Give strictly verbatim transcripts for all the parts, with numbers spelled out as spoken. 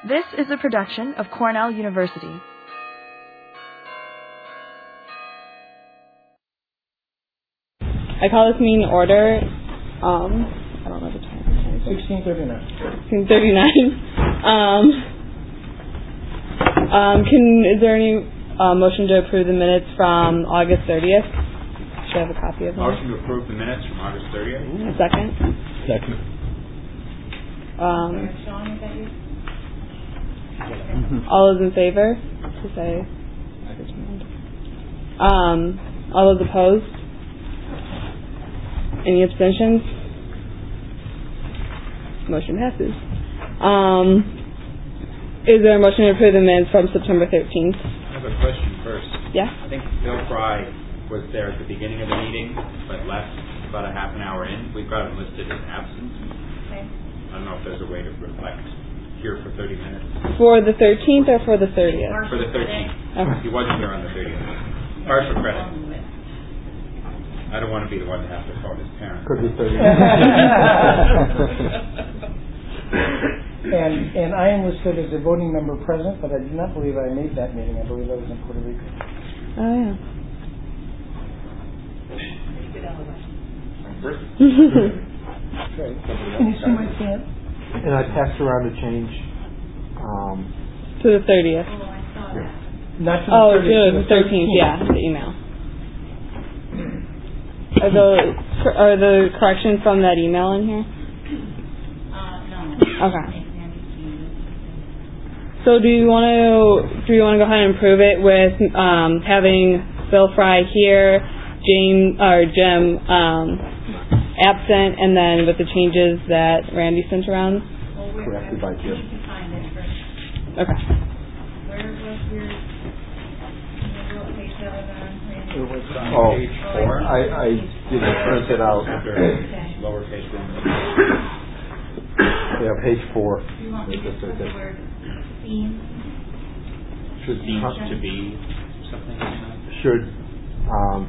This is a production of Cornell University. I call this meeting order. Um, I don't know the time. sixteen thirty-nine. sixteen thirty-nine. Um, um, can is there any uh, motion to approve the minutes from August thirtieth? Should I have a copy of them? Motion to approve the minutes from August thirtieth. A second. Second. Um, all those in favor? To say. Um, all those opposed? Any abstentions? Motion passes. Um, is there a motion to approve the minutes from September thirteenth? I have a question first. Yeah. I think Bill Fry was there at the beginning of the meeting, but left about a half an hour in. We've got him listed as absent. Okay. I don't know if there's a way to reflect here for thirty minutes. For the thirteenth or for the thirtieth? For the thirteenth. Okay. He wasn't here on the thirtieth. Partial credit. I don't want to be the one to have to phone his parents. Could be thirty. and and I am listed as a voting member present, but I do not believe I made that meeting. I believe I was in Puerto Rico. Oh, yeah. Right. Can you see my stamp? And I passed around a change. Um, To the thirtieth. Oh, I saw that. Not to the Oh, to thirtieth, the thirteenth, yeah, the email. Are the, are the corrections from that email in here? Uh, no. Okay. So do you want to do you want to go ahead and prove it with um, having Bill Fry here, James or Jim um, absent, and then with the changes that Randy sent around? Well, where, Corrected by Jim. I need to find it first. Okay. Where was your, your real page that was on? It was on oh, Page four. I, I didn't print it out. After Okay. lowercase Roman. Yeah, page four. You want me to just put the word theme? Should Seems to be something like that. should um,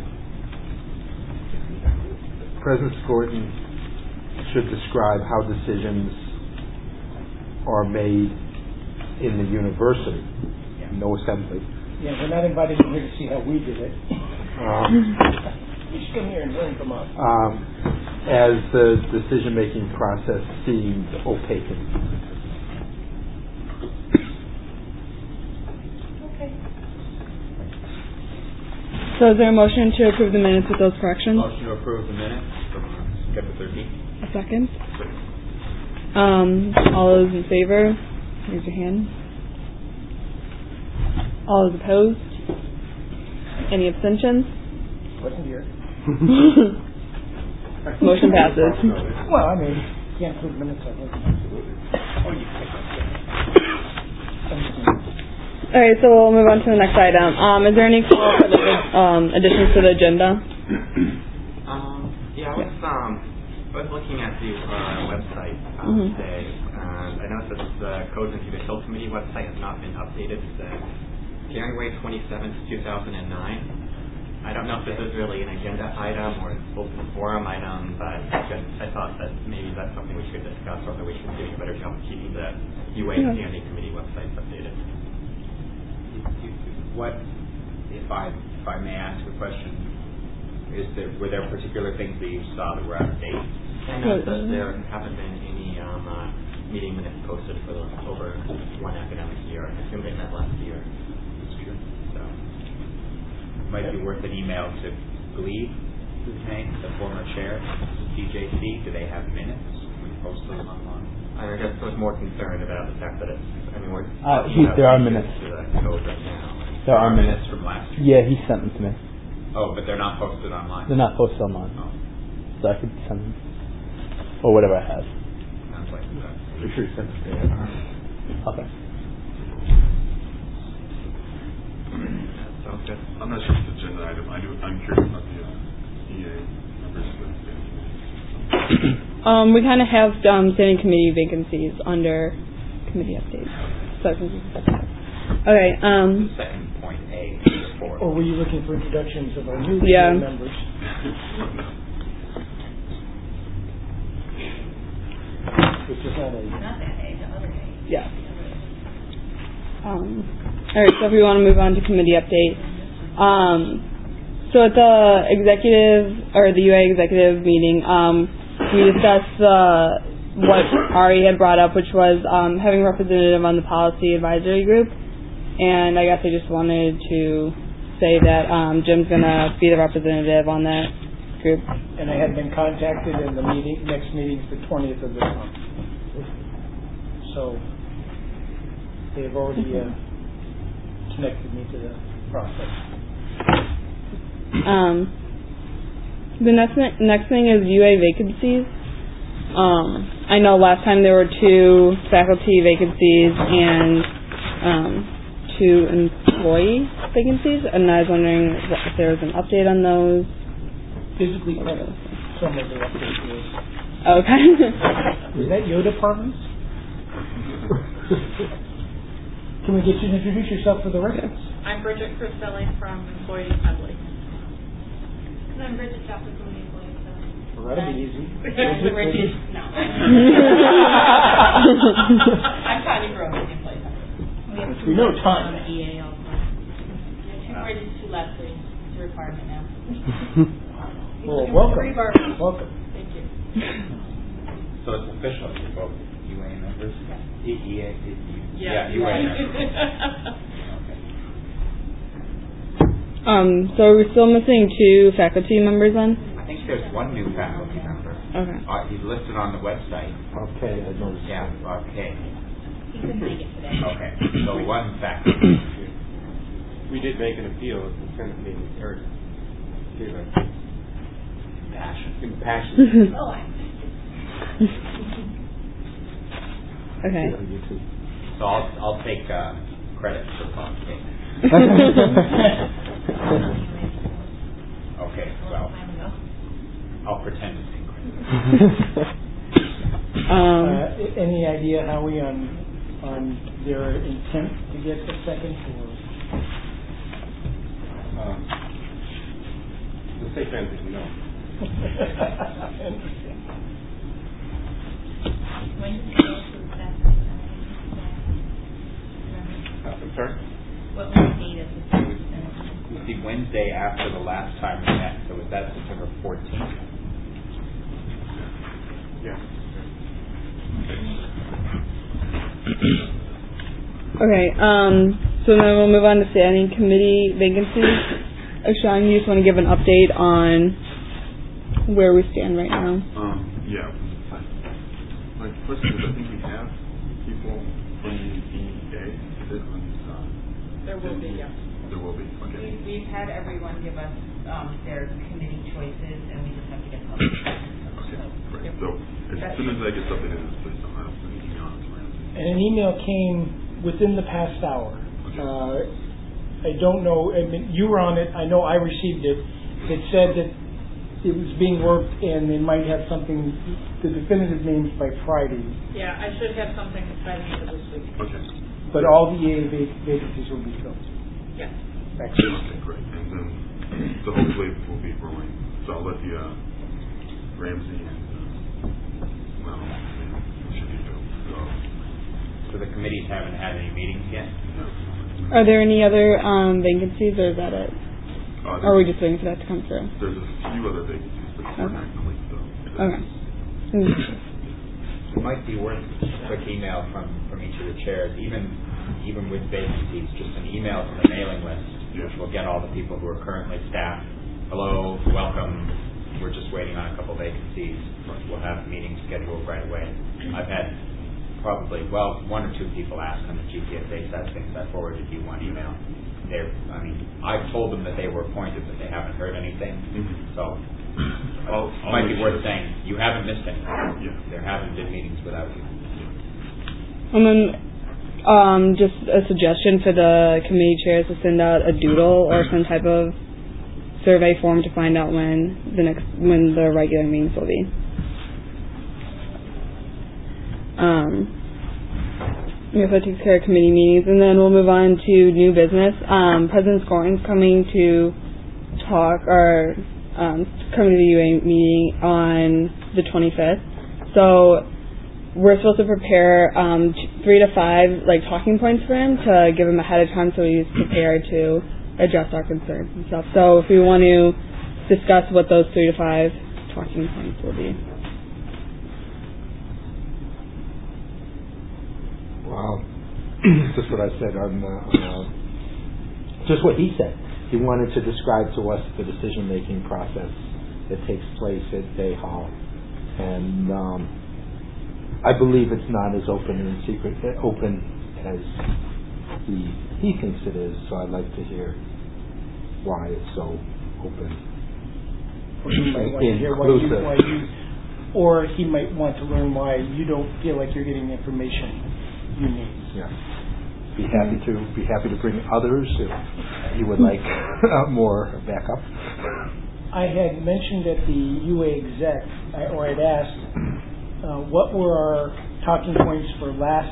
President Skorton should describe how decisions are made in the university. No assembly. Yeah, we're not invited in here to see how we did it. Um, You should come here and learn from us. um, as the decision-making process seemed opaque. Okay. So is there a motion to approve the minutes with those corrections? Motion to approve the minutes from September thirteenth. A second. Um, all those in favor, raise your hand. All those opposed? Any abstentions? Wasn't here. Motion passes. Well, I mean, you can't prove minutes. I think. Oh, you All right, so we'll move on to the next item. Um, is there any call for the um, additions to the agenda? Um, yeah, I was um, I was looking at the uh, website um, Mhm. today, and I noticed that the Codes and Judicial Committee website has not been updated since January twenty-seventh, two thousand nine. I don't know if this is really an agenda item or an open forum item, but just, I thought that maybe that's something we should discuss, or that we should be doing a better job of keeping the U A and Standing Committee websites updated. What, if I if I may ask a question, is there were there particular things that you saw that were out of date? I know that there haven't been any um, uh, meeting minutes posted for the, over one academic year. I assume they met last year. So It might be worth an email to Glebe, whose name, the former chair of D J C. Do they have minutes? We post them online. I guess I was more concerned about the fact that it's, I mean, we're Uh, he- there are minutes. to the code right now. There are minutes. from last year. Yeah, he sent them to me. Oh, but they're not posted online. They're not posted online, Oh, so I could send them. Or whatever I have. sounds like that. You should send it to Okay. Sounds good. I'm not sure if it's an agenda item. I do, I'm curious about the uh, E A members of the standing committee. Um, we kind of have um, standing committee vacancies under committee updates. So I think we can set that. Okay. Um, Second point A, four. Or were you looking for introductions of our new Yeah. members? Which is not a... Not that A, the other A. yeah. Um, all right, so if we want to move on to committee update. Um, so at the executive, or the U A executive meeting, um, we discussed uh, what Ari had brought up, which was um, having a representative on the policy advisory group. And I guess I just wanted to say that um, Jim's going to be the representative on that group. And I had been contacted, and the meeting, next meeting's the twentieth of this month. So they've already uh, connected me to the process. Um, the next next thing is U A vacancies. Um, I know last time there were two faculty vacancies and um, two employee vacancies, and I was wondering if there was an update on those. Physically present. Some of the update is. Okay. Is that your department? Can we get you to introduce yourself for the record? I'm Bridget Cristelli from Employee Assembly. And I'm Bridget Chapman from the Employee Assembly. Well, that'll be easy. Bridget, no. I'm Connie Grove from the Employee Assembly. We know time. E A also. Two Bridget's, two Leslie. It's a requirement now. Well, welcome. Three barbers. Welcome. Thank you. So it's official, you're both U A members? Yeah. E- E A, E- Yeah, yeah, U A members. Okay. Um, so are we still missing two faculty members then? I think there's one new faculty member. Okay. Uh, he's listed on the website. Okay, I noticed. Yeah, okay. He couldn't make it today. Okay, so one faculty. We did make an appeal. The Senate meeting, or Passion. impassioned. Oh, I. Okay. So I'll, I'll take uh, credit for talking. Okay, well, I'll pretend to take credit. um, uh, any idea, Howie, on on their intent to get the second? Or? Um, the state transition, no. I understand. When did you go to the Saturday? Uh, I'm sorry? What was the date of the Saturday? It was the Wednesday after the last time we met, so was that September fourteenth? Yeah. okay. Um, so then we'll move on to standing committee vacancies. Uh, Sean, you just want to give an update on where we stand right now? Um, yeah. My question is, I think we have people from the E A. Is it on, uh, There will be, yeah. There will be, okay. We- We've had everyone give us um, their committee choices, and we just have to get published. Okay, great. So as soon as I get something in this place, I'll have something on it. And an email came within the past hour. Uh, I don't know, I mean, you were on it, I know I received it. It said that it was being worked and they might have something, the definitive names by Friday. Yeah, I should have something by the end of this week. Okay. But all the E A vac- vacancies will be filled. Yeah. Excellent. Okay, great. And then, so hopefully we'll be rolling. So I'll let the, uh, Ramsey and, uh, well, they should be filled. So, So the committees haven't had any meetings yet? no. Are there any other um, vacancies, or is that it? Uh, Or are we just waiting for that to come through? There's a few other vacancies, but we're Okay. not complete though. Okay. It might be worth a quick email from, from each of the chairs, even even with vacancies, just an email from the mailing list, Yeah. which will get all the people who are currently staffed. Hello, welcome. We're just waiting on a couple vacancies. We'll have meetings scheduled right away. I've had probably, well, one or two people ask on the G P S A side of things. I forwarded you one email. They're, I mean, I've told them that they were appointed, but they haven't heard anything. Mm-hmm. So I'll, it I'll might be make worth sure. saying you haven't missed anything. Yeah. There haven't been meetings without you. And then um, just a suggestion for the committee chairs to send out a doodle or some type of survey form to find out when the next when the regular meetings will be. Um, I guess that takes care of committee meetings, and then we'll move on to new business. Um, President Scorin's coming to talk or um, coming to the U A meeting on the twenty-fifth. So we're supposed to prepare um, t- three to five like talking points for him to give him ahead of time so he's prepared to address our concerns and stuff. So if we want to discuss what those three to five talking points will be. Well, just what I said on the, uh, just what he said. He wanted to describe to us the decision-making process that takes place at Day Hall. And um, I believe it's not as open and secret, uh, open as he, he thinks it is, so I'd like to hear why it's so open. Or he might want to hear why you, why you, or he might want to learn why you don't feel like you're getting the information you need. Yeah. Be happy to be happy to bring others if you would like more backup. I had mentioned at the U A exec, I, or I'd asked, uh, what were our talking points for last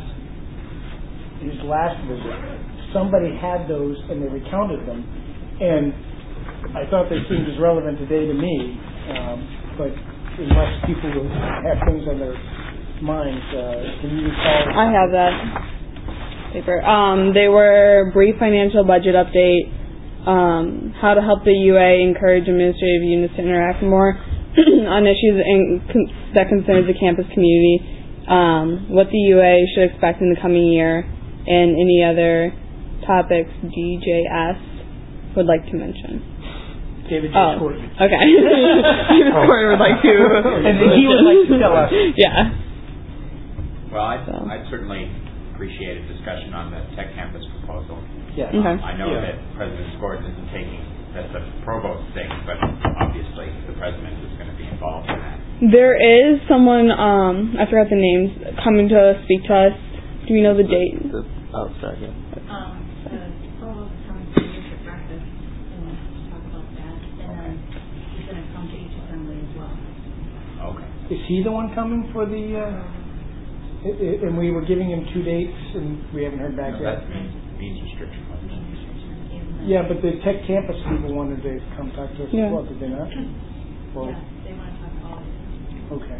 his last visit. Somebody had those and they recounted them, and I thought they seemed as relevant today to me. Um, but unless people have things on their minds, uh, can you recall? I have that paper. Um, they were brief financial budget update, um, how to help the U A encourage administrative units to interact more on issues in, con, that concerns the campus community, um, what the U A should expect in the coming year, and any other topics D J S would like to mention. David J. Oh, Scourton. okay. David Scourton would like to. And he would like to tell us. Yeah. Well, I'd, So. I'd certainly appreciate a discussion on the Tech Campus proposal. Yeah. Okay. I know Yeah. that President Scourton isn't taking, that's a provost thing, but obviously the president is going to be involved in that. There is someone, um, I forgot the names, coming to speak to us. Do we know the date? The, oh, sorry. Yeah. Um, the provost is coming to leadership breakfast and to talk about that, and then he's going to come to each assembly as well. Okay. Is he the one coming for the? Uh, I- I- and we were giving him two dates, and we haven't heard back No, yet. that's means, means restriction. wasn't it? Yeah, but the Tech Campus people wanted to come talk to us Yeah. as well, did they not? Well, Yeah, they want to talk about it. okay.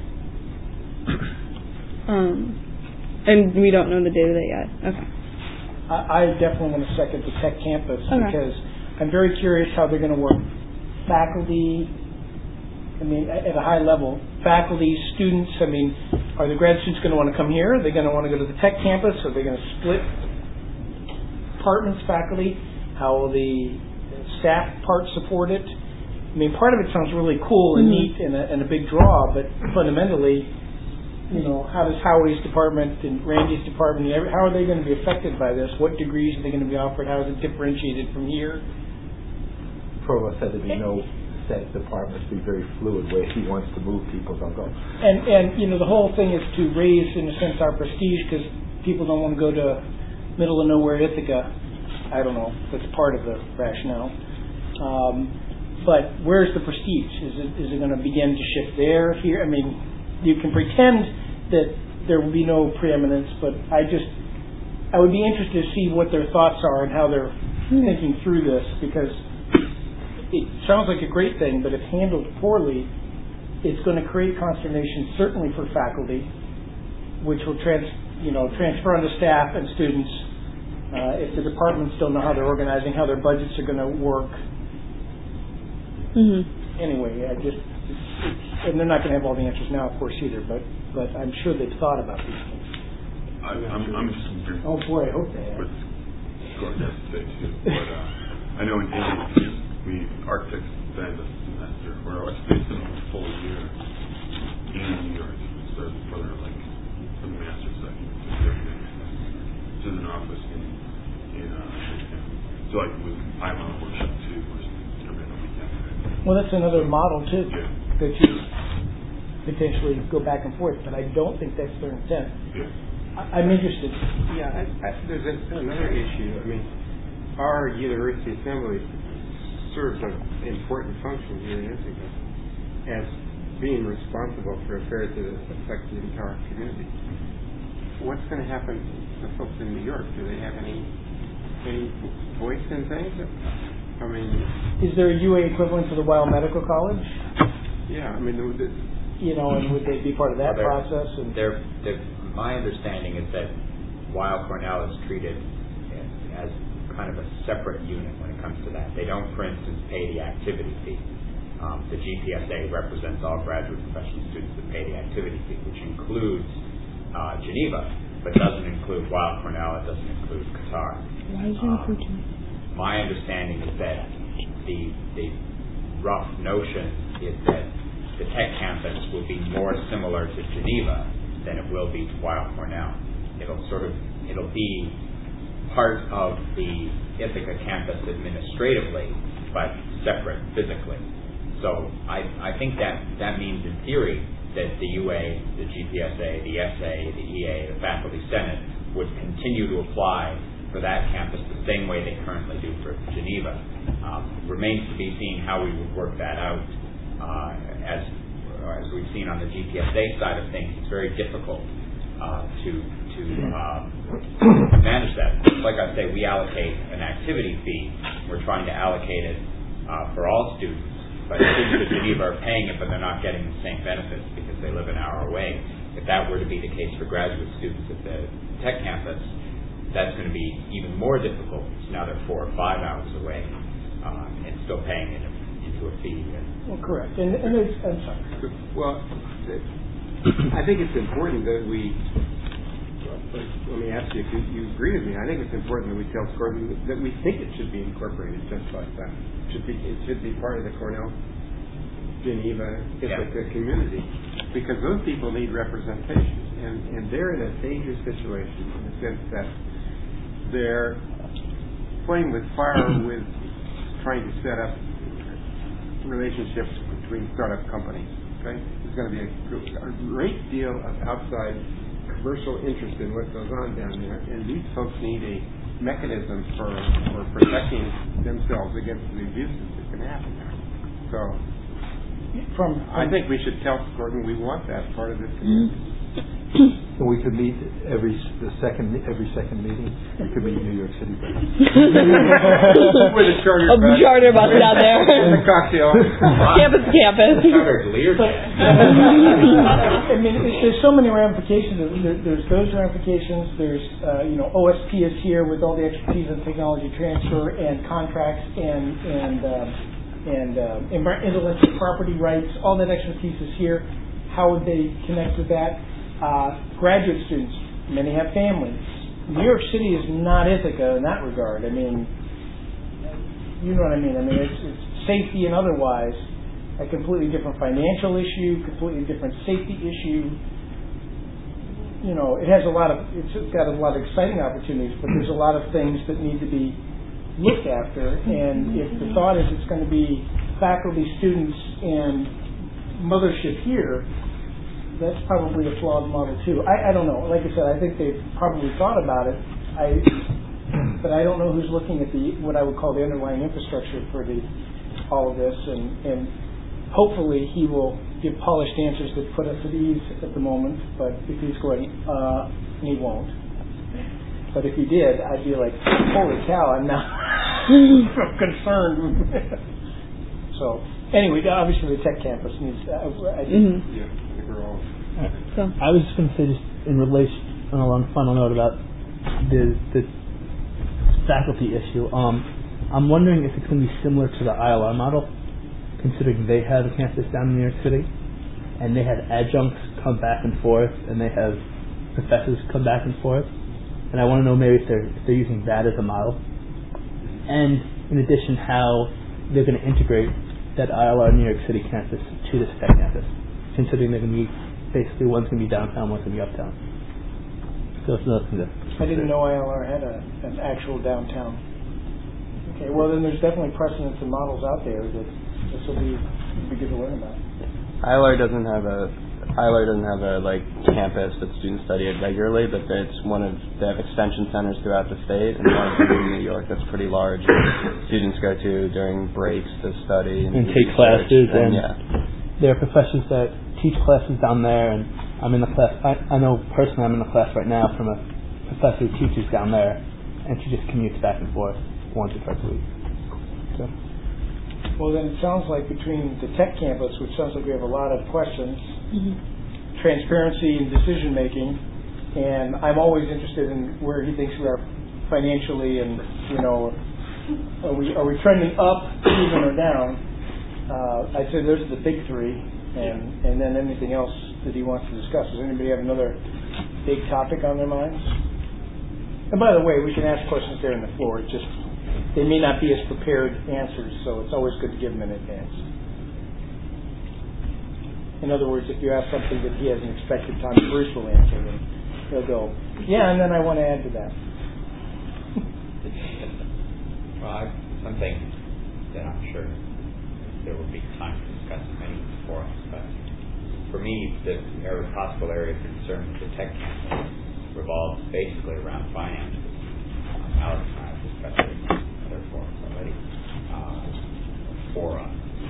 Um, and we don't know the date of it yet. Okay. I, I definitely want to second the Tech Campus Okay. because I'm very curious how they're going to work. Faculty, I mean, at at a high level, faculty, students, I mean, are the grad students going to want to come here? Are they going to want to go to the Tech Campus? Are they going to split departments, faculty? How will the staff part support it? I mean, part of it sounds really cool and Mm-hmm. neat and a, and a big draw, but fundamentally, you know, how does Howie's department and Randy's department, and every, how are they going to be affected by this? What degrees are they going to be offered? How is it differentiated from here? Provost said there'd be no set departments, be very fluid. Where he wants to move people, they'll go. And, and you know, the whole thing is to raise, in a sense, our prestige because people don't want to go to middle of nowhere Ithaca. I don't know. That's part of the rationale. Um, but where's the prestige? Is it is it going to begin to shift there, here? I mean, you can pretend that there will be no preeminence, but I just, I would be interested to see what their thoughts are and how they're thinking through this, because it sounds like a great thing, but if handled poorly, it's going to create consternation, certainly for faculty, which will trans, you know, transfer onto staff and students. Uh, if the departments don't know how they're organizing, how their budgets are going to work. Mm-hmm. Anyway, I just, it's, it's, and they're not going to have all the answers now, of course, either, but, but I'm sure they've thought about these things. I, I'm, I'm just concerned. Oh boy, I hope they have. With Gordon has to say too, but uh, I know in A A P, we architects spend a semester, or I spend a full year in New York, so for their like the master's second, which is an office in in uh, Midtown. So like with I'm on a workshop too, where it's every other weekend. Well, that's another model too, Yeah. that you potentially go back and forth, but I don't think that's their intent. Yeah. I, I'm interested. Yeah, I, I, there's a, another issue. I mean, our university assembly serves an important function here in Ithaca as being responsible for affairs that affect the entire community. What's going to happen to folks in New York? Do they have any any voice in things? I mean, Is there a U A equivalent to the Weill Medical College? yeah. I mean, the, the, you know, and would they be part of that Well, process? And they're, they're, my understanding is that Weill Cornell is treated as kind of a separate unit when it comes to that. They don't, for instance, pay the activity fee. Um, the G P S A represents all graduate professional students that pay the activity fee, which includes uh, Geneva, but doesn't include Weill Cornell. It doesn't include Qatar. Why does it um, include Geneva? My understanding is that the the rough notion is that the Tech campus will be more similar to Geneva than it will be to Weill Cornell. It'll sort of it'll be part of the Ithaca campus administratively, but separate physically. So I, I think that that means in theory that the U A, the G P S A, the S A, the E A, the Faculty Senate would continue to apply for that campus the same way they currently do for Geneva. Um, remains to be seen how we would work that out. Uh, as as we've seen on the G P S A side of things, it's very difficult uh, to to uh, manage that. Like I say, we allocate an activity fee. We're trying to allocate it uh, for all students. But students at Geneva are paying it, but they're not getting the same benefits because they live an hour away. If that were to be the case for graduate students at the Tech campus, that's going to be even more difficult. So now they're four or five hours away uh, and still paying it into a fee. well, correct. And, and there's, I'm sorry. Well, I think it's important that we. Let me ask you if you, you agree with me. I think it's important that we tell Gordon that we think it should be incorporated just like that. It should be it should be part of the Cornell, Geneva, Ithaca yeah. community, because those people need representation, and and they're in a dangerous situation in the sense that they're playing with fire with trying to set up relationships between startup companies. Okay, there's going to be a, a great deal of outside commercial interest in what goes on down there, and these folks need a mechanism for, for protecting themselves against the abuses that can happen there. So, from, from I think we should tell Gordon we want that part of this community. And we could meet every the second every second meeting. We could meet New York City. With a charter a bus. charter bus down there. And a cocktail. Campus, campus. Chartered Learjet. I mean, there's so many ramifications. There, there's those ramifications. There's, uh, you know, O S P is here with all the expertise in technology transfer and contracts and and um, and uh, intellectual property rights. All that expertise is here. How would they connect with that? Uh, graduate students, many have families. New York City is not Ithaca in that regard. I mean, you know what I mean. I mean, it's, it's safety and otherwise a completely different financial issue, completely different safety issue. You know, it has a lot of, it's got a lot of exciting opportunities, but there's a lot of things that need to be looked after. And if the thought is it's going to be faculty, students, and mothership here, that's probably a flawed model too. I, I don't know. Like I said, I think they've probably thought about it. I, but I don't know who's looking at the what I would call the underlying infrastructure for the all of this. And, and hopefully he will give polished answers that put us at ease at the moment. But if he's going, uh, he won't. But if he did, I'd be like, holy cow! I'm now concerned. So anyway, obviously the Tech campus needs. Uh, I think, mm-hmm. Yeah. Right. So. I was just going to say, just in relation, on a final note about the the faculty issue. Um, I'm wondering if it's going to be similar to the I L R model, considering they have a campus down in New York City, and they have adjuncts come back and forth, and they have professors come back and forth. And I want to know maybe if they're if they're using that as a model, and in addition, how they're going to integrate that I L R New York City campus to this Tech campus, considering they're going to be basically one's going to be downtown, one's going to be uptown. So it's another thing to I didn't know I L R had a, an actual downtown. Okay, well then there's definitely precedents and models out there that this will be, be good to learn about. I L R doesn't have a I L R doesn't have a like campus that students study at regularly, but it's one of they have extension centers throughout the state, and one in New York that's pretty large. Students go to during breaks to study and, and take classes, and, and yeah. there are professors that teach classes down there, and I'm in the class. I, I know personally I'm in the class right now from a professor who teaches down there, and she just commutes back and forth once or twice a week. So. Well, then it sounds like between the Tech campus, which sounds like we have a lot of questions, mm-hmm. transparency in decision making, and I'm always interested in where he thinks we are financially, and you know, are we are we trending up, even or down? Uh, I'd say those are the big three, and and then anything else that he wants to discuss. Does anybody have another big topic on their minds? And by the way, we can ask questions there on the floor. It's just they may not be as prepared answers, so it's always good to give them in advance. In other words, if you ask something that he hasn't expected Tom Bruce will answer, then he'll go, yeah, and then I want to add to that. Well, I've, something that I'm sure there will be time to discuss in many forums, but for me, the area, possible area of concern with the tech campus revolves basically around finances. Um, Alex and I have discussed it in other forums already. Uh, fora,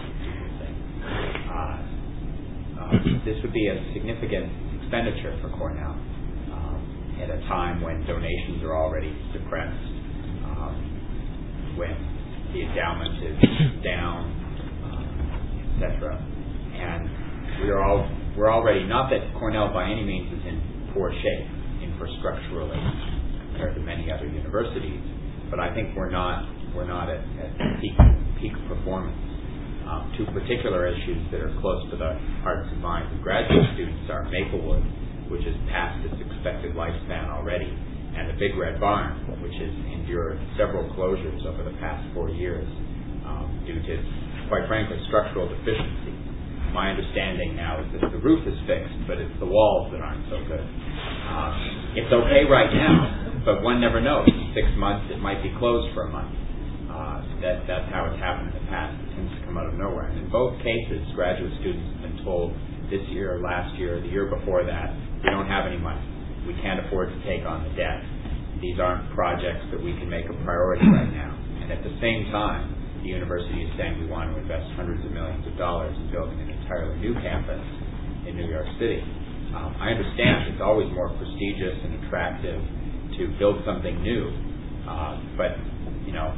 uh, uh, this would be a significant expenditure for Cornell um, at a time when donations are already depressed, um, when the endowment is down, um, et cetera. And we are all we're already, not that Cornell by any means is in poor shape infrastructurally compared to many other universities, but I think we're not we're not at, at peak peak performance. Um, two particular issues that are close to the hearts and minds of graduate students are Maplewood, which has passed its expected lifespan already, and the Big Red Barn, which has endured several closures over the past four years um, due to, quite frankly, structural deficiency. My understanding now is that the roof is fixed, but it's the walls that aren't so good. Uh, it's okay right now, but one never knows. In six months, it might be closed for a month. Uh, that, that's how it's happened in the past. It tends to come out of nowhere. And in both cases, graduate students have been told this year, last year, the year before that, we don't have any money. We can't afford to take on the debt. These aren't projects that we can make a priority right now. And at the same time, the university is saying we want to invest hundreds of millions of dollars in building an entirely new campus in New York City. Um, I understand it's always more prestigious and attractive to build something new, uh, but, you know,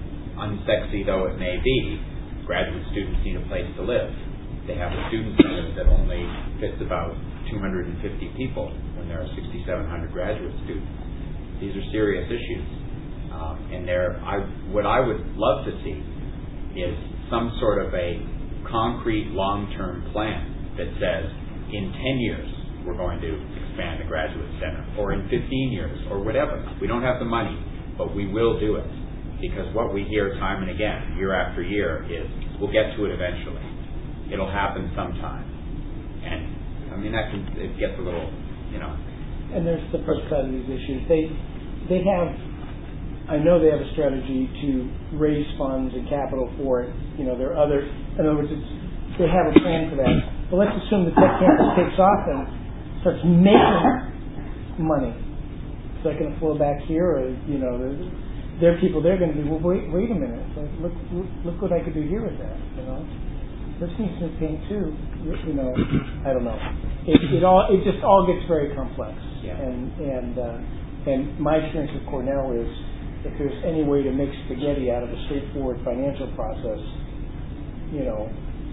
unsexy though it may be, graduate students need a place to live. They have a student center that only fits about two hundred fifty people when there are sixty-seven hundred graduate students. These are serious issues. Um, and there, I, what I would love to see is some sort of a concrete long-term plan that says in ten years we're going to expand the graduate center, or in fifteen years, or whatever. We don't have the money, but we will do it. Because what we hear time and again, year after year, is we'll get to it eventually. It'll happen sometime. And, I mean, that can, it gets a little, you know. And there's the flip side of these issues. They, they have, I know they have a strategy to raise funds and capital for it. You know, there are other, in other words, it's, they have a plan for that. But let's assume the tech campus takes off and starts making money. Is that going to flow back here, or, you know, there are people they're going to be, well, wait, wait a minute. Like, look, look, look what I could do here with that, you know. This needs to paint too, you know. I don't know. It, it all, it just all gets very complex. Yeah. And and uh, and my experience with Cornell is, if there's any way to make spaghetti out of a straightforward financial process, you know,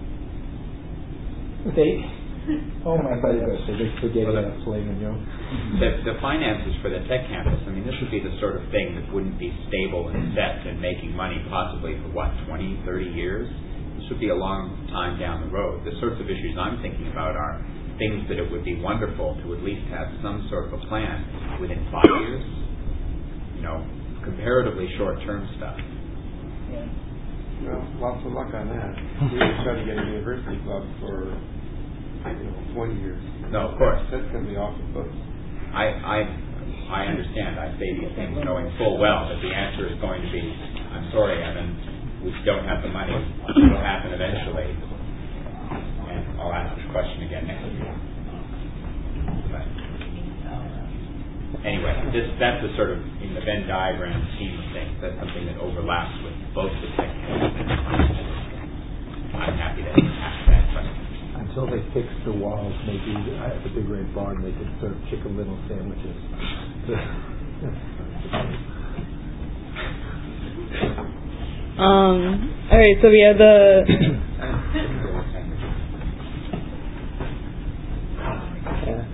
they. Oh my God! They spaghetti out of filet mignon. The, the finances for the tech campus, I mean, this would be the sort of thing that wouldn't be stable and set and making money possibly for, what, twenty, thirty years? This would be a long time down the road. The sorts of issues I'm thinking about are things that it would be wonderful to at least have some sort of a plan within five years. You know, comparatively short-term stuff. Yeah. Well, lots of luck on that. We were trying to get a university club for, you know, twenty years. No, of course. That's going to be off the books. I, I, I understand. I say these things knowing full well that the answer is going to be, I'm sorry, Evan, we don't have the money. It will happen eventually. And I'll ask this question again next year. But anyway, this, that's the sort of, in the Venn diagram scheme of things, that's something that overlaps with both the tech and I'm happy to ask that question. Until they fix the walls, maybe at the Big Red Barn, they could serve chicken little sandwiches. um. All right. So we have the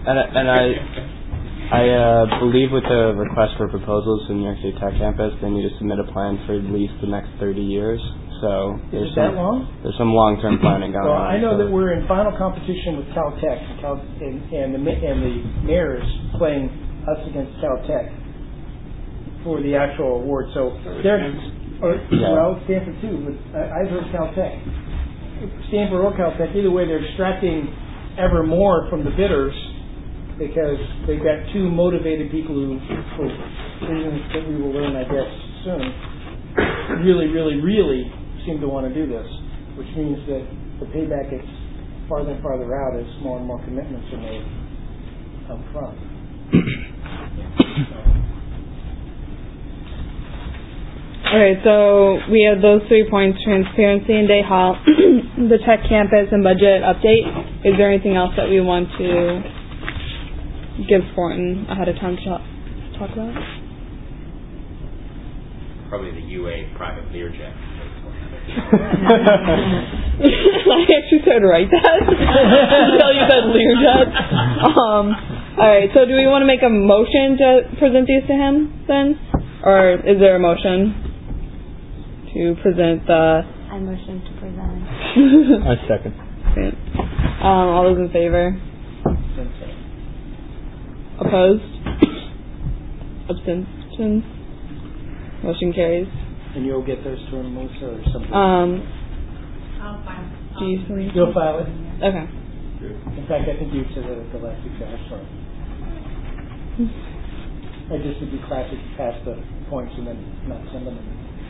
and, and I, I uh, believe with the request for proposals for the New York State Tech campus, they need to submit a plan for at least the next thirty years. So there's Is it that some, long? There's some long-term planning going well, on. I know so. that we're in final competition with Caltech, Cal, and, and the and the mayor is playing us against Caltech for the actual award. So they're, or, yeah. well, Stanford too, but I, I've heard Caltech, Stanford or Caltech. Either way, they're extracting ever more from the bidders because they've got two motivated people who, for reasons that we will learn, I guess, soon, really, really, really seem to want to do this, which means that the payback is farther and farther out as more and more commitments are made up front. Okay, so we have those three points: transparency in Day Hall, the tech campus, and budget update. Is there anything else that we want to give Sporton ahead of time to talk, talk about? Probably the U A private Learjet. I actually said write that until you said Learjet. Um, all right, so do we want to make a motion to present these to him then? Or is there a motion to present the... I motion to present. I second. Okay. Um, all those in favor? Opposed? Abstentions? Motion carries. And you'll get those to him, Melissa, or something? Um, I'll file. do you think? You'll file it? Okay. In fact, I think you said that at the last exam. Sorry. I just would be classic, pass the points and then not send them in.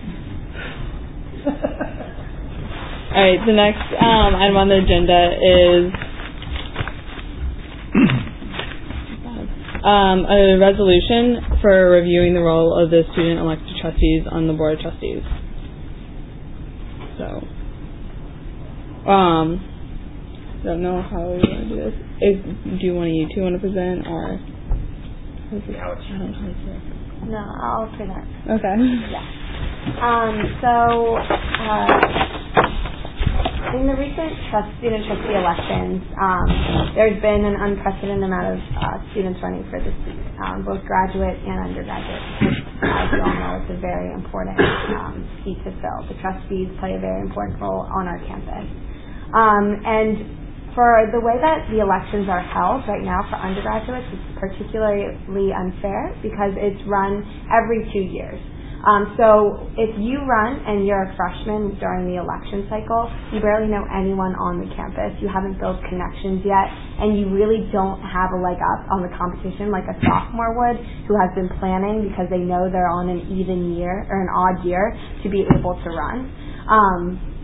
All right, the next um, item on the agenda is um, a resolution for reviewing the role of the student elected trustees on the board of trustees. So, um, I don't know how we want to do this. Is, do you want to, you two want to present, or? Yeah, let's I don't know how this works. No, I'll present. Okay. Yeah. Um, so, uh, in the recent trust, student trustee elections, um, there's been an unprecedented amount of uh, students running for this seat, um, both graduate and undergraduate. As you all know, it's a very important um, seat to fill. The trustees play a very important role on our campus. Um, and for the way that the elections are held right now for undergraduates, it's particularly unfair because it's run every two years. Um, so if you run and you're a freshman during the election cycle, you barely know anyone on the campus, you haven't built connections yet, and you really don't have a leg up on the competition like a sophomore would who has been planning because they know they're on an even year or an odd year to be able to run. Um,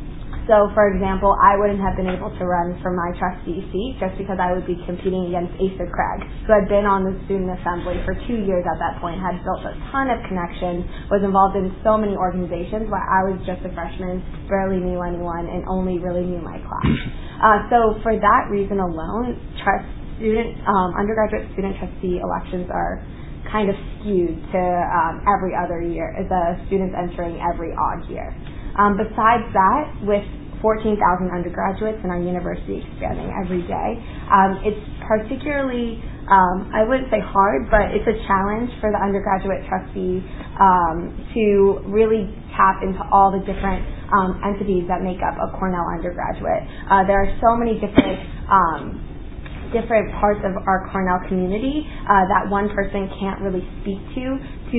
So, for example, I wouldn't have been able to run for my trustee seat just because I would be competing against Asa Craig, who had been on the student assembly for two years at that point, had built a ton of connections, was involved in so many organizations while I was just a freshman, barely knew anyone, and only really knew my class. Uh, so for that reason alone, trust student, um, undergraduate student trustee elections are kind of skewed to um, every other year, as a student's entering every odd year. Um, besides that, with fourteen thousand undergraduates in our university expanding every day, um, it's particularly, um, I wouldn't say hard, but it's a challenge for the undergraduate trustee um, to really tap into all the different um, entities that make up a Cornell undergraduate. Uh, there are so many different um, different parts of our Cornell community uh, that one person can't really speak to to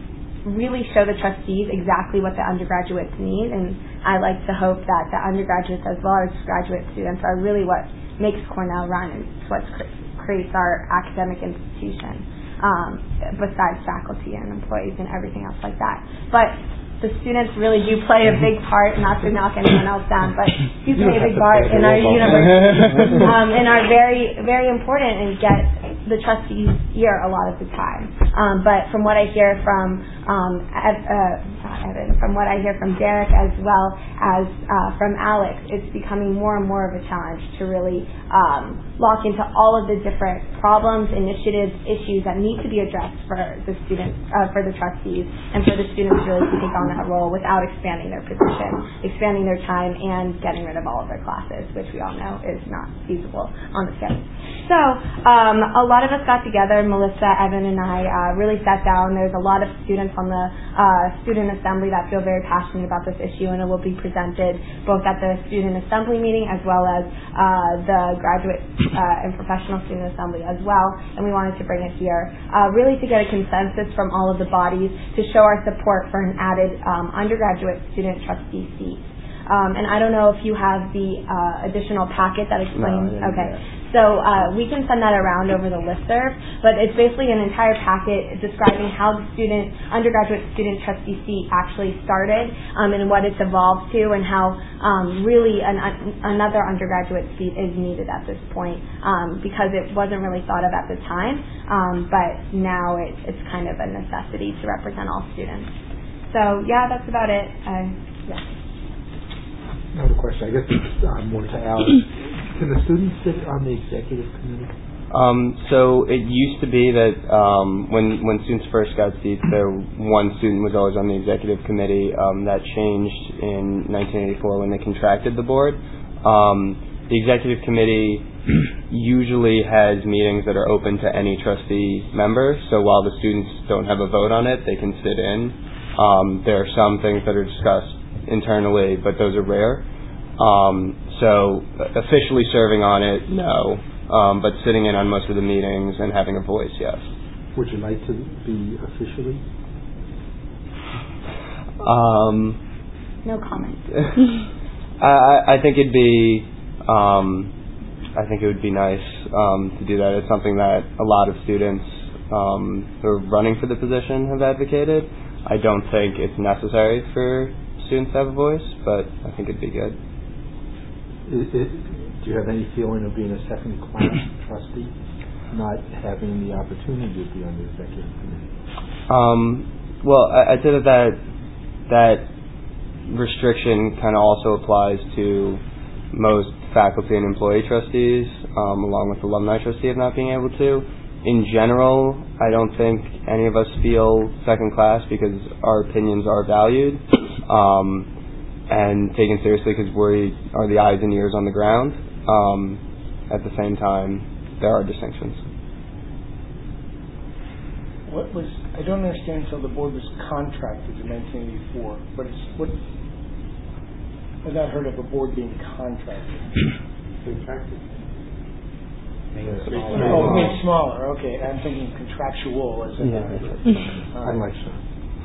really show the trustees exactly what the undergraduates need, and I like to hope that the undergraduates as well as graduate students are really what makes Cornell run and what cr- creates our academic institution, um, besides faculty and employees and everything else like that. But the students really do play a big part, not to knock anyone else down, but do play a big part in our university um, and are very, very important and get the trustees' ear a lot of the time. Um, but from what I hear from um, Ev, uh, not Evan, from what I hear from Derek as well as uh, from Alex, it's becoming more and more of a challenge to really um, lock into all of the different problems, initiatives, issues that need to be addressed for the students, uh, for the trustees, and for the students really to take on that role without expanding their position, expanding their time, and getting rid of all of their classes, which we all know is not feasible on the schedule. So um, a lot of us got together, Melissa, Evan, and I uh, really sat down. There's a lot of students on the uh, student assembly that feel very passionate about this issue, and it will be presented both at the student assembly meeting as well as uh, the graduate uh, and professional student assembly as well, and we wanted to bring it here uh, really to get a consensus from all of the bodies to show our support for an added um, undergraduate student trustee seat. Um, and I don't know if you have the uh, additional packet that explains. No, okay. So uh, we can send that around over the listserv, but it's basically an entire packet describing how the student, undergraduate student trustee seat actually started um, and what it's evolved to, and how um, really an, uh, another undergraduate seat is needed at this point um, because it wasn't really thought of at the time, um, but now it, it's kind of a necessity to represent all students. So yeah, that's about it. Uh, yeah. Another question, I guess it's uh, more to Alex. Can the students sit on the executive committee? Um, so it used to be that um, when when students first got seats, there one student was always on the executive committee. Um, that changed in nineteen eighty-four when they contracted the board. Um, the executive committee usually has meetings that are open to any trustee member. So while the students don't have a vote on it, they can sit in. Um, there are some things that are discussed internally, but those are rare. Um, so officially serving on it, no. Um, but sitting in on most of the meetings and having a voice, yes. Would you like to be officially? Um, no comment. I, I think it'd be, um, I think it would be nice um, to do that. It's something that a lot of students um, who are running for the position have advocated. I don't think it's necessary for students to have a voice, but I think it'd be good. Is it, do you have any feeling of being a second-class trustee, not having the opportunity to be on the executive committee? Um, well, I, I'd say that that, that restriction kind of also applies to most faculty and employee trustees, um, along with alumni trustee of not being able to. In general, I don't think any of us feel second class because our opinions are valued um, and taken seriously because we are the eyes and ears on the ground. Um, at the same time, there are distinctions. What was I don't understand until the board was contracted in nineteen eighty-four, but it's what I've not heard of a board being contracted. Contracted. Make it smaller. Oh, make it smaller. Okay, I'm thinking contractual as in yeah, uh, I like so.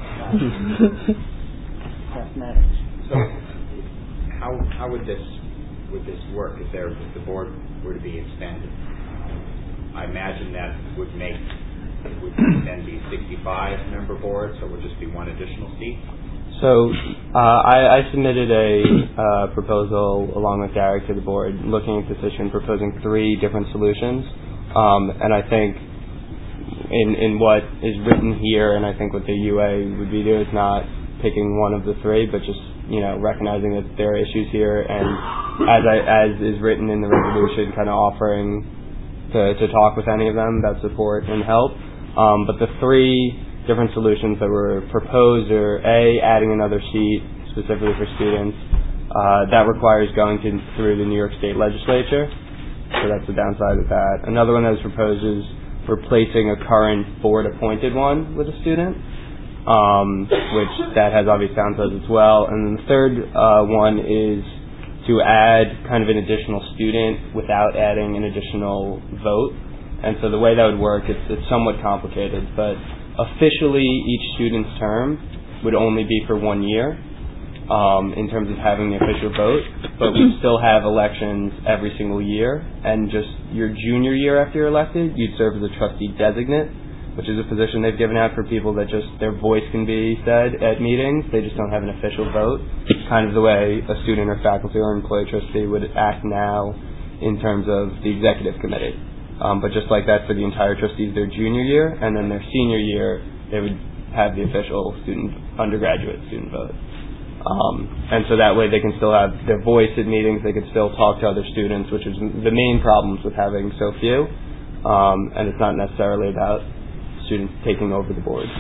Mathematics. So, how how would this would this work if there if the board were to be expanded? I imagine that would make it would then be sixty-five member board, so it would just be one additional seat. So uh, I, I submitted a uh, proposal along with Derek to the board looking at this issue and proposing three different solutions. Um, and I think in, in what is written here, and I think what the U A would be doing is not picking one of the three, but just, you know, recognizing that there are issues here, and as I, as is written in the resolution, kind of offering to, to talk with any of them about support and help. Um, but the three different solutions that were proposed are A, adding another seat specifically for students. Uh, that requires going to, through the New York State Legislature, so that's the downside of that. Another one that was proposed is replacing a current board-appointed one with a student, um, which that has obvious downsides as well. And then the third uh, one is to add kind of an additional student without adding an additional vote. And so the way that would work, it's, it's somewhat complicated, but officially, each student's term would only be for one year um, in terms of having the official vote, but we still have elections every single year, and just your junior year after you're elected, you'd serve as a trustee designate, which is a position they've given out for people that just their voice can be said at meetings, they just don't have an official vote. It's kind of the way a student or faculty or employee trustee would act now in terms of the executive committee. Um, but just like that for the entire trustees their junior year, and then their senior year, they would have the official student, undergraduate student vote. Um, and so that way they can still have their voice at meetings, they can still talk to other students, which is the main problems with having so few. Um, and it's not necessarily about students taking over the board.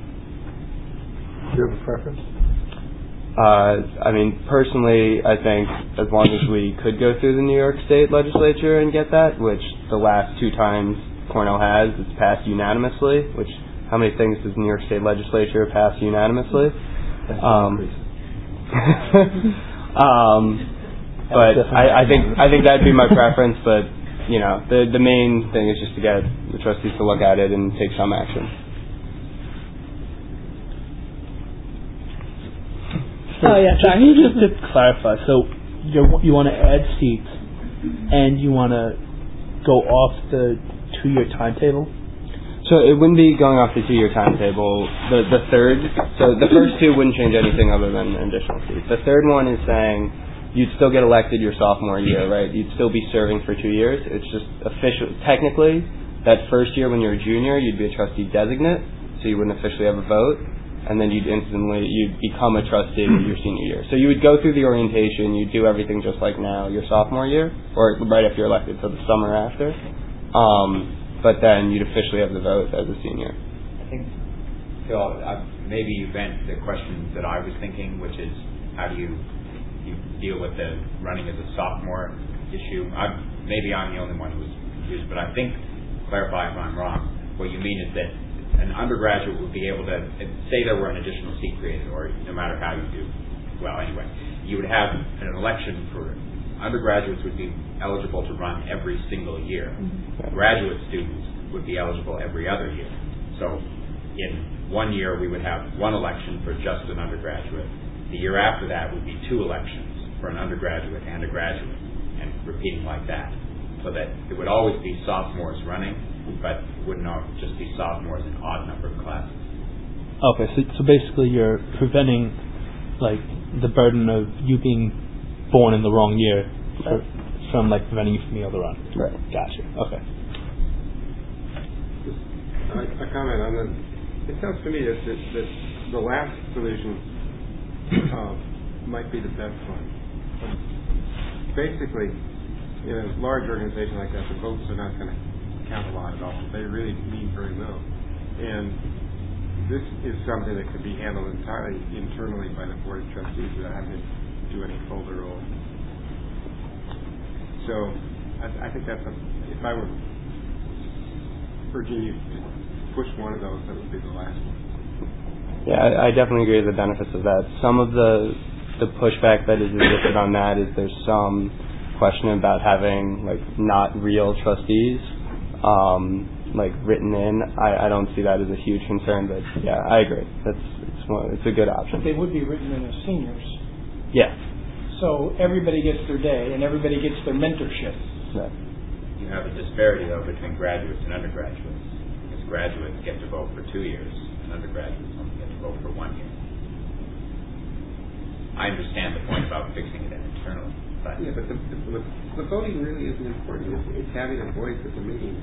Do you have a preference? Uh, I mean, personally, I think as long as we could go through the New York State legislature and get that, which the last two times Cornell has, it's passed unanimously, which how many things does the New York State legislature pass unanimously? Um, um, but I, I think I think that'd be my preference. But you know, the the main thing is just to get the trustees to look at it and take some action. So, oh yeah, sorry. Just to clarify, so you you want to add seats, and you want to go off the two-year timetable. So it wouldn't be going off the two-year timetable. The the third, so the first two wouldn't change anything other than additional seats. The third one is saying you'd still get elected your sophomore year, right? You'd still be serving for two years. It's just official. Technically, that first year when you're a junior, you'd be a trustee designate, so you wouldn't officially have a vote, and then you'd instantly you'd become a trustee your senior year. So you would go through the orientation, you'd do everything just like now your sophomore year, or right after you're elected, so the summer after. Um, But then you'd officially have the vote as a senior. I think, Phil, uh, maybe you meant the question that I was thinking, which is how do you, you deal with the running as a sophomore issue? I'm, maybe I'm the only one who was confused, but I think, clarify if I'm wrong, what you mean is that an undergraduate would be able to, say there were an additional seat created, or no matter how you do, well, anyway, you would have an election for undergraduates would be eligible to run every single year. Mm-hmm. Graduate students would be eligible every other year. So in one year we would have one election for just an undergraduate. The year after that would be two elections for an undergraduate and a graduate, and repeating like that. So that it would always be sophomores running, but it wouldn't just be sophomores in odd numbered classes. Okay, so, so basically you're preventing like the burden of you being born in the wrong year for, from like preventing you from being able to run. Right. Gotcha. Okay. A, a comment on that. It sounds to me that, that, that the last solution uh, might be the best one. Basically, in a large organization like that, the votes are not going to count a lot at all. They really mean very little. And this is something that could be handled entirely internally by the Board of Trustees without having to do any folder role. So I, I think that's a, if I were urging you to push one of those, that would be the last one. Yeah, I, I definitely agree with the benefits of that. Some of the the pushback that is existed on that is there's some question about having like not real trustees um, like written in. I, I don't see that as a huge concern, but yeah, I agree. That's it's one, it's a good option. But they would be written in as seniors. Yeah. So everybody gets their day, and everybody gets their mentorship. Right. You have a disparity, though, between graduates and undergraduates. Because graduates get to vote for two years, and undergraduates only get to vote for one year. I understand the point about fixing it internally. But yeah, but the, the, the voting really isn't important. It's, it's having a voice at the meeting.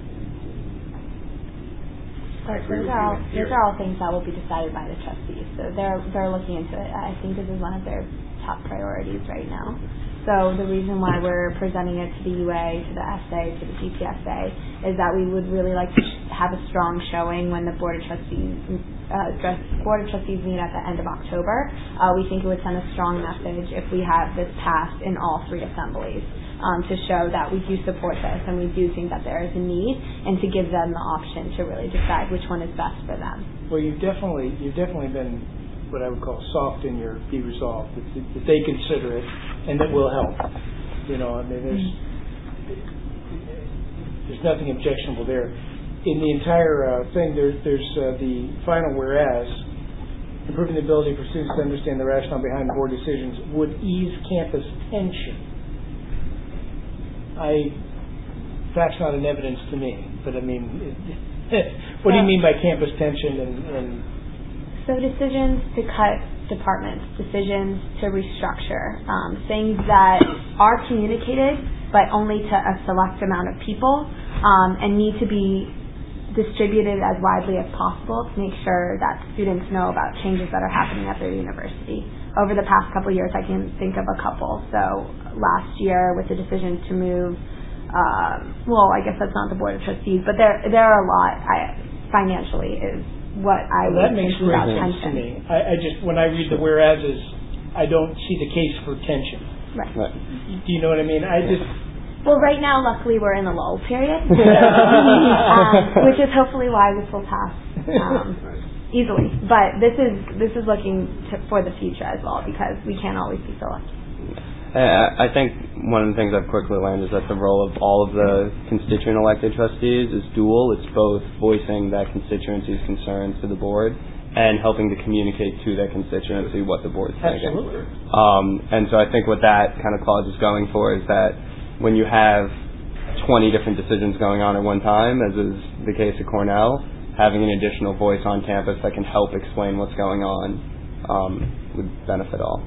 But those are all those are all things that will be decided by the trustees. So they're they're looking into it. I think this is one of their top priorities right now. So the reason why we're presenting it to the U A, to the S A, to the G P S A is that we would really like to have a strong showing when the Board of Trustees uh, Board of Trustees meet at the end of October. Uh, we think it would send a strong message if we have this passed in all three assemblies. Um, to show that we do support this and we do think that there is a need, and to give them the option to really decide which one is best for them. Well, you've definitely you've definitely been what I would call soft in your be resolved, that, that they consider it and that will help. You know, I mean, there's there's nothing objectionable there. In the entire uh, thing, there's there's uh, the final whereas. Improving the ability for students to understand the rationale behind the board decisions would ease campus tension. I, that's not an evidence to me, but I mean, what do you mean by campus tension and, and so decisions to cut departments, decisions to restructure, um, things that are communicated but only to a select amount of people, um, and need to be distributed as widely as possible to make sure that students know about changes that are happening at their university. Over the past couple of years, I can think of a couple. So last year, with the decision to move, uh, well, I guess that's not the Board of Trustees, but there there are a lot. I, financially is what I well, would that makes think about sense tension. to me. I, I just when I read the whereases, I don't see the case for tension. Right. Right. Do you know what I mean? I just Well, right now, luckily, we're in the lull period, um, which is hopefully why this will pass um, easily. But this is this is looking to, for the future as well, because we can't always be so lucky. I think one of the things I've quickly learned is that the role of all of the constituent elected trustees is dual. It's both voicing that constituency's concerns to the board and helping to communicate to that constituency what the board's thinking. Absolutely. Um, and so I think what that kind of clause is going for is that when you have twenty different decisions going on at one time, as is the case at Cornell, having an additional voice on campus that can help explain what's going on um, would benefit all.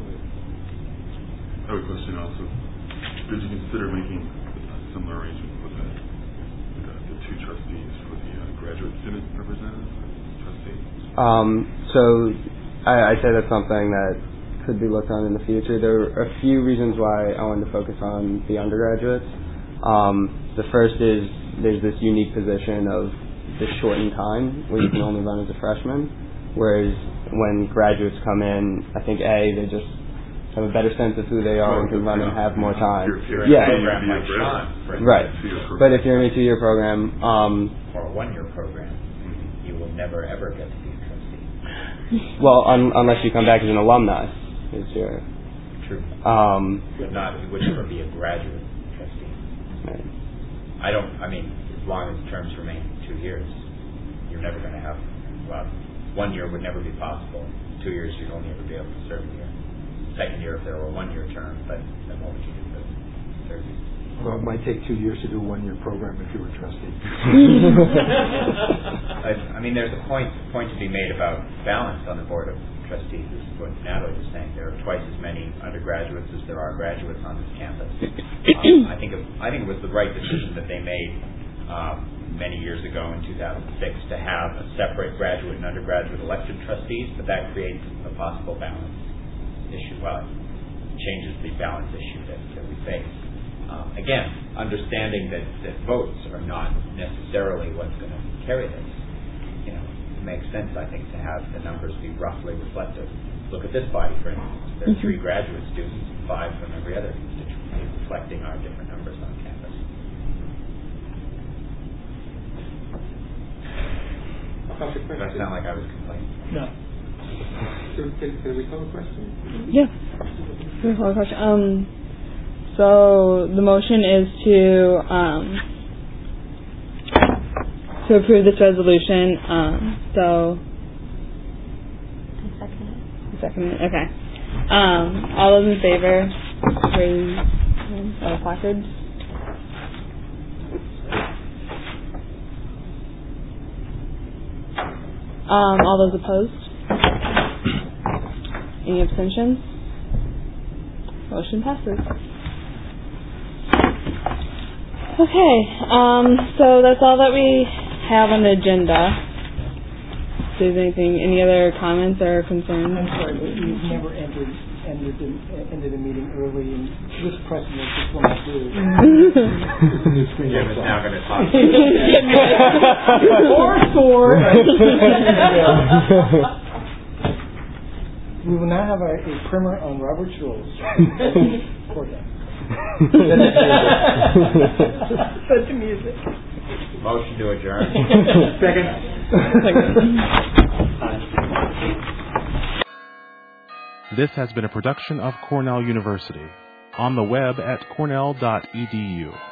I have a question also. Did you consider making a similar arrangement with the, with the, the two trustees for the uh, graduate student representative trustee? Um, so I, I'd say that's something that could be looked on in the future. There are a few reasons why I wanted to focus on the undergraduates. Um, the first is there's this unique position of the shortened time where you can only run as a freshman, whereas when graduates come in, I think A, they just have a better sense of who they are and can run and have more time. You're, you're yeah. in a program like Sean, for right. instance. But if you're in a two-year program, um, or a one-year program, you will never ever get to be a trustee. Well, un- unless you come back as an alumni, is your true. Um, But not, you would never be a graduate trustee. Right. I don't. I mean, as long as terms remain two years, you're never going to have. Well, one year would never be possible. Two years, you'd only ever be able to serve a year. Second year if there were a one-year term, but then what would you do for the third year? Well, it might take two years to do a one-year program if you were a trustee. I, I mean, there's a point point to be made about balance on the board of trustees. This is what Natalie was saying. There are twice as many undergraduates as there are graduates on this campus. Um, I think it, I think it was the right decision that they made um, many years ago in two thousand six to have a separate graduate and undergraduate elected trustees, but that creates a possible balance issue. Well, it changes the balance issue that, that we face. Um, again, understanding that, that votes are not necessarily what's going to carry this. You know, it makes sense, I think, to have the numbers be roughly reflective. Look at this body, for instance. There are three graduate students, five from every other constituency, reflecting our different numbers on campus. Does that sound like I was complaining? No. So can, can we call a question? Yeah. Can we call a question? Um, so the motion is to um, to approve this resolution. Um, so. I second it. Second it. Okay. Um, all those in favor, raise uh, placards. Um, all those opposed? Any abstentions? Motion passes. Okay, um, so that's all that we have on the agenda. If there's anything, any other comments or concerns? I'm sorry, but we've never entered ended the, ended a meeting early, and this precedent just will not do. Jim is now going to talk. Or sword. We will now have a, a primer on Robert's rules. For them. Such music. Motion to adjourn. Second. This has been a production of Cornell University. On the web at cornell dot e d u.